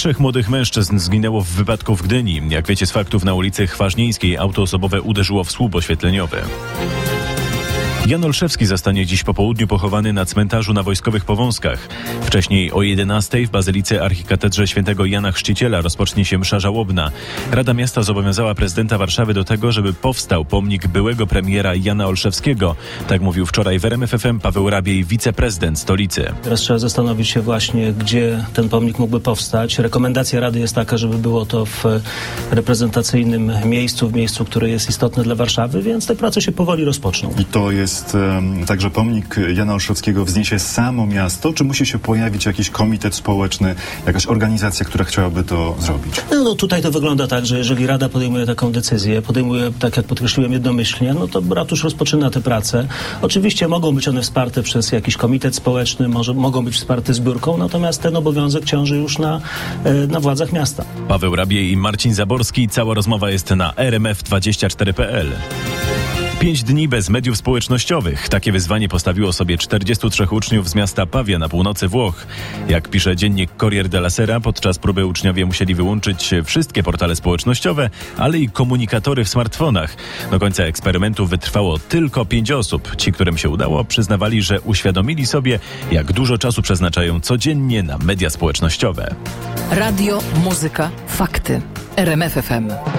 Trzech młodych mężczyzn zginęło w wypadku w Gdyni. Jak wiecie z faktów, na ulicy Chwaźnieńskiej auto osobowe uderzyło w słup oświetleniowy. Jan Olszewski zostanie dziś po południu pochowany na cmentarzu na Wojskowych Powązkach. Wcześniej o 11:00 w Bazylice Archikatedrze Świętego Jana Chrzciciela rozpocznie się msza żałobna. Rada Miasta zobowiązała prezydenta Warszawy do tego, żeby powstał pomnik byłego premiera Jana Olszewskiego. Tak mówił wczoraj w RMF FM Paweł Rabiej, wiceprezydent stolicy. Teraz trzeba zastanowić się właśnie, gdzie ten pomnik mógłby powstać. Rekomendacja Rady jest taka, żeby było to w reprezentacyjnym miejscu, w miejscu, które jest istotne dla Warszawy, więc te prace się powoli rozpoczną. I to jest także pomnik Jana Olszewskiego wzniesie samo miasto, czy musi się pojawić jakiś komitet społeczny, jakaś organizacja, która chciałaby to zrobić? No tutaj to wygląda tak, że jeżeli Rada podejmuje taką decyzję, podejmuje, tak jak podkreśliłem, jednomyślnie, no to ratusz rozpoczyna te prace. Oczywiście mogą być one wsparte przez jakiś komitet społeczny, mogą być wsparte zbiórką, natomiast ten obowiązek ciąży już na władzach miasta. Paweł Rabiej i Marcin Zaborski. Cała rozmowa jest na rmf24.pl. 5 dni bez mediów społecznościowych. Takie wyzwanie postawiło sobie 43 uczniów z miasta Pavia na północy Włoch. Jak pisze dziennik Corriere della Sera, podczas próby uczniowie musieli wyłączyć wszystkie portale społecznościowe, ale i komunikatory w smartfonach. Do końca eksperymentu wytrwało tylko 5 osób. Ci, którym się udało, przyznawali, że uświadomili sobie, jak dużo czasu przeznaczają codziennie na media społecznościowe. Radio, muzyka, fakty. RMF FM.